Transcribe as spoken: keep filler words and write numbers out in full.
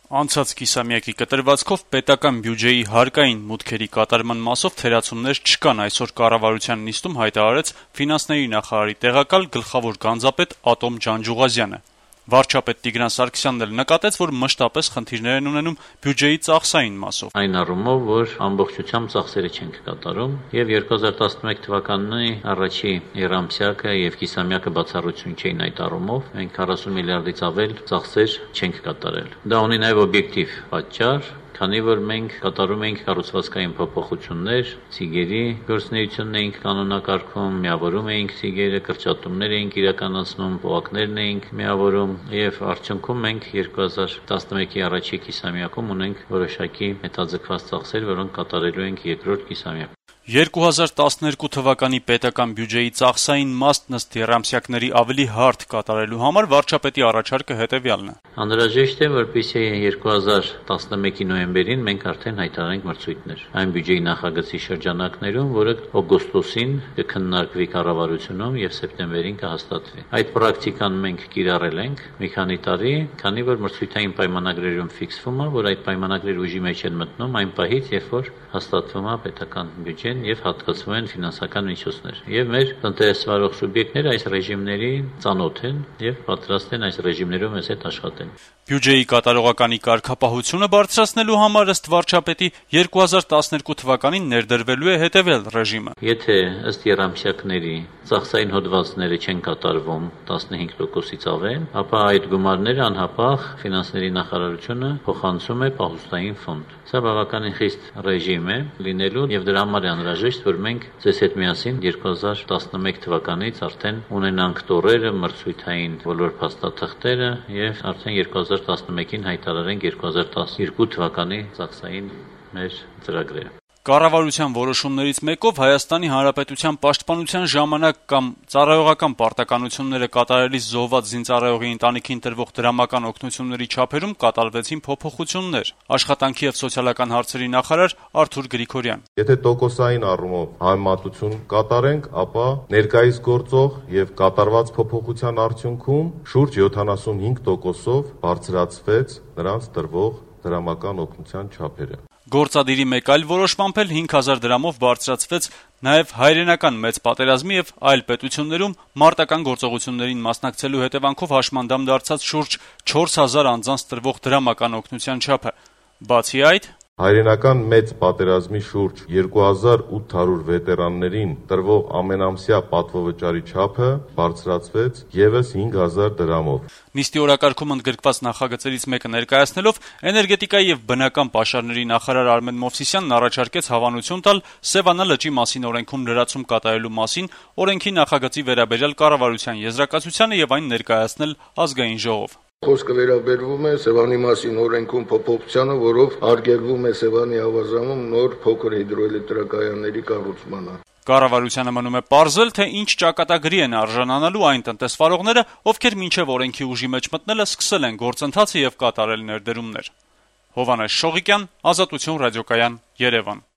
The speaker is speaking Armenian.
Անցած կիսամյակի կտրվածքով պետական բյուջեի հարկային մուտքերի կատարման մասով թերացումներ չկան, այսօր կառավարության նիստում հայտարարեց ֆինանսների նախարարի տեղակալ գլխավոր գանձապետ Ատոմ Ջանջուղազյանը։ Վարչապետ Տիգրան Սարգսյանն էլ նկատեց, որ մշտապես խնդիրներ են ունենում բյուջեի ծախսային մասով։ Այն առումով, որ ամբողջությամբ ծախսերը չենք կատարում, եւ երկու հազար տասնմեկ թվականի առաջի երամսյակը եւ կիսամյակը բացառություն չէին այդ առումով, մենք քառասուն միլիարդից ավել ծախսեր չենք կատարել։ Դա ունի նաեւ օբյեկտիվ պատճառ, քանի որ մենք կատարում ենք կառուցվածքային փոփոխություններ, ցիգերի գործունեությունն էինք կանոնակարգում, միավորում էինք ցիգերը, կրճատումներ էինք իրականացնում, պողակներն էինք միավորում եւ արդյունքում մենք երկու հազար տասնմեկի առաջի կիսամյակում ունենք որոշակի հետաձգված ծախսեր, որոնք կատարելու ենք երկրորդ կիսամյակում։ երկու հազար տասներկու թվականի պետական բյուջեի ծախսային մասն ըստ եռամսյակների ավելի հարթ կատարելու համար վարչապետի առաջարկը հետևյալն է։ Անհրաժեշտ է, որպեսզի երկու հազար տասնմեկի նոյեմբերին մենք արդեն հայտարարենք մրցույթներ այն բյուջեի նախագծի շրջանակներում, որը օգոստոսին կքննարկվի կառավարությունում եւ սեպտեմբերին կհաստատվի։ Այդ պրակտիկան մենք կիրառել ենք մի քանի տարի, քանի որ մրցույթային պայմանագրերում ֆիքսվում է, որ այդ պայմանագրերը ուժի մեջ են մտնում այն պահից, երբ որ հաստատվում է պետական բյուջեն եւ հատկացվում են ֆինանսական միջոցներ։ Եվ մեր տնտեսվարող սուբյեկտները այս ռեժիմների ծանոթ են եւ պատրաստ են այս ռեժիմներով մեզ հետ աշխատել։ Բյուջեի կատարողականի կարգապահությունը բարձրացնելու համար ըստ վարչապետի երկու հազար տասներկու թվականին ներդրվելու է հետևյալ ռեժիմը։ Եթե ըստ եռամսյակների ծախսային հոդվածները չեն կատարվում տասնհինգ տոկոսից ավել, ապա այդ գումարները անհապաղ ֆինանսների նախարարությունը փոխանցում է պահուստային ֆոնդ։ Սա բավականին խիստ ռեժիմ է լինելու եւ դրա համար է անհրաժեշտ, որ մենք ձեզ հետ միասին երկու հազար տասնմեկ թվականից արդեն ունենանք տորերը, մրցույթային բոլոր փաստաթղթերը եւ արդեն երկու հազար տասնմեկին հայտարարենք երկու հազար տասներկու թվականի ծախսային մեր ծրագրերը։ Կառավարության որոշումներից մեկով Հայաստանի Հանրապետության պաշտպանության ժամանակ կամ ծառայողական պարտականությունները կատարելիս զոհված զինծառայողի ընտանիքին տրվող դրամական օգնությունների չափերում կատարվեցին փոփոխություններ։ Աշխատանքի եւ սոցիալական հարցերի նախարար Արթուր Գրիգորյան։ Եթե տոկոսային առումով համեմատություն կատարենք, ապա ներկայիս գործող եւ կատարված փոփոխության արդյունքում շուրջ յոթանասունհինգ տոկոսով բարձրացվեց նրանց տրվող դրամական օգնության չափերը։ Գործադիրի մեկ այլ որոշմամբ էլ հինգ հազար դրամով բարձրացվեց նաև հայրենական մեծ պատերազմի եւ այլ պետություններում մարտական գործողություններին մասնակցելու հետևանքով հաշմանդամ դարձած շուրջ չորս հազար անձանց տրվող դրամական օգնության չափը։ Բացի այդ, հայրենական մեծ պատերազմի շուրջ երկու հազար ութ հարյուր վետերաններին տրվող ամենամսյա պատվովճարի չափը բարձրացվեց եւս հինգ հազար դրամով։ Նիստի օրակարգում ընդգրկված նախագծերից մեկը ներկայացնելով էներգետիկայի եւ բնական պաշարների նախարար Արմեն Մովսիսյանն առաջարկեց հավանություն տալ Սևանա լճի մասին օրենքում լրացում կատարելու մասին օրենքի նախագծի վերաբերյալ կառավարության եզրակացությանը եւ այն ներկայացնել ազգային ժողով։ Խոսքը վերաբերվում է Սևանի մասին օրենքում փոփոխությանը, որով արգելվում է Սևանի ավազանում նոր փոքր հիդրոէլեկտրակայանների կառուցմանը։ Կառավարությանը մնում է պարզել, թե ինչ ճակատագրի են արժանանալու այն տնտեսվարողները, ովքեր մինչև օրենքի ուժի մեջ մտնելը սկսել են գործընթացը եւ կատարել ներդրումներ։ Հովհաննես Շողիկյան, Ազատություն ռադիոկայան, Երևան։